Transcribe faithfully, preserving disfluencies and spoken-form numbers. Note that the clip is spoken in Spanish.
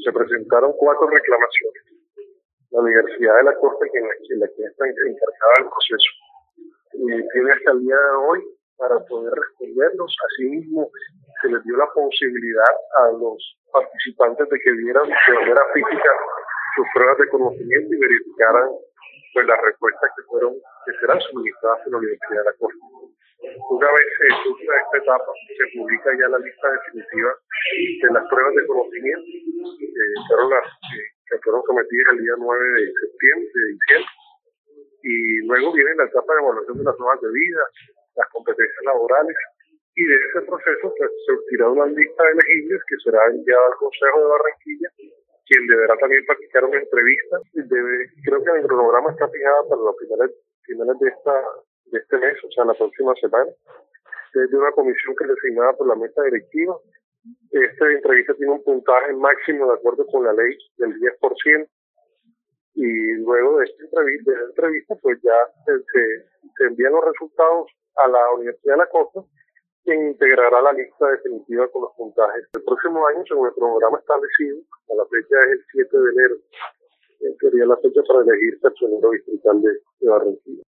Se presentaron cuatro reclamaciones. La Universidad de la Costa, quien, quien, quien está encargada del proceso, eh, tiene hasta el día de hoy para poder responderlos. Asimismo, se les dio la posibilidad a los participantes de que vieran de manera física sus pruebas de conocimiento y verificaran pues las respuestas que fueron que serán suministradas por la Universidad de la Costa. Una vez se cumpla esta etapa, se publica ya la lista definitiva de las pruebas de conocimiento, eh, fueron las eh, que fueron sometidas el día nueve de septiembre, de diciembre, y luego viene la etapa de evaluación de las hojas de vida, las competencias laborales, y de ese proceso pues, se obtirá una lista de elegibles que será enviada al Consejo de Barranquilla, quien deberá también practicar una entrevista. Debe, creo que el cronograma está fijado para los finales, finales de esta de este mes, o sea, la próxima semana, desde una comisión que es designada por la mesa directiva. Esta entrevista tiene un puntaje máximo de acuerdo con la ley del diez por ciento, y luego de esta entrevista, de esta entrevista pues ya se, se, se envían los resultados a la Universidad de la Costa, quien integrará la lista definitiva con los puntajes. El próximo año, según el programa establecido, a la fecha es el siete de enero, sería la fecha para elegir personero distrital de, de Barranquilla.